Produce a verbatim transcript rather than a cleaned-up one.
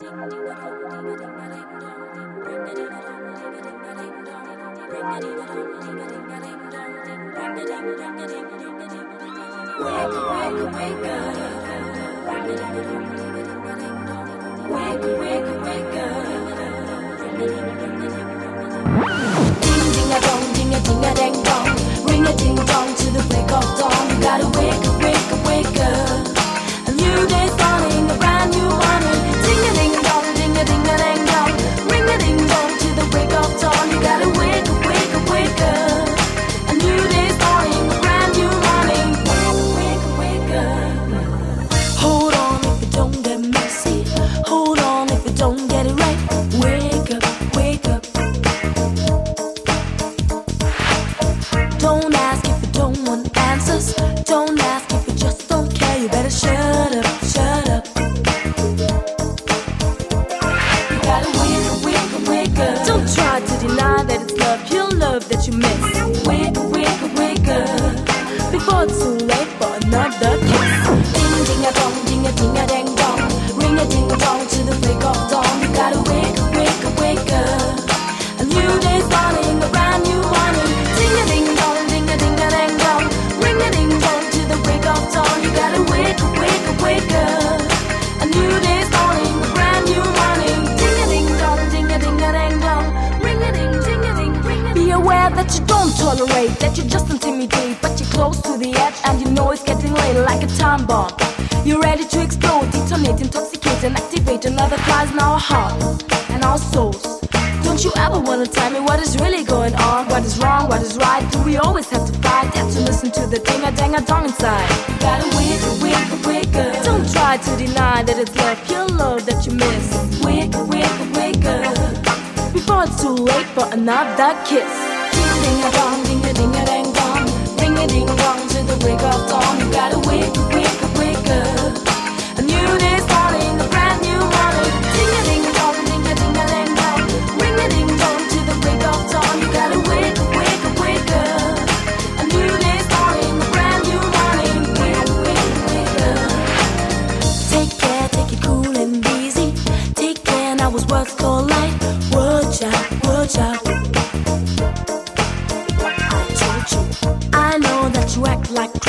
That you just intimidate, but you're close to the edge and you know it's getting late like a time bomb. You're ready to explode, detonate, intoxicate and activate another fires in our hearts and our souls. Don't you ever wanna tell me what is really going on? What is wrong, what is right? Do we always have to fight? Have to listen to the ding-a-dang-a-dong inside. You gotta wake up, wake up, wake up. Don't try to deny that it's love, pure love that you miss. Wake up, wake up, wake up, before it's too late for another kiss. Ding-a-dong, ding-a-ding-a-dang-dong, ring-a-ding-dong to the break of dawn. You gotta wake up, wake up, wake up. A new day's morning, a brand new morning. Ding-a-ding-dong, ding-a-ding-a-dang-dong, ring-a-ding-dong to the break of dawn. You gotta wake up, wake up, wake up. A new day's morning, a brand new morning. Wake up, wake up, wake up. Take care, take it cool and easy. Take care, now it's worth your life. Watch out, watch out. I know that you act like